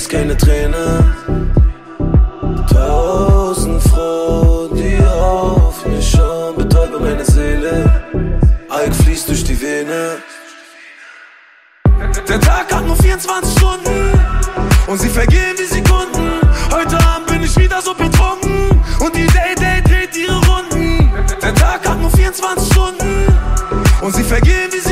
keine Träne. Tausend Frauen, die auf mich schauen, betäuben meine Seele. Alk fließt durch die Vene. Der Tag hat nur 24 Stunden und sie vergehen wie Sekunden. Heute Abend bin ich wieder so betrunken und die Day dreht ihre Runden. Der Tag hat nur 24 Stunden und sie vergehen wie Sekunden.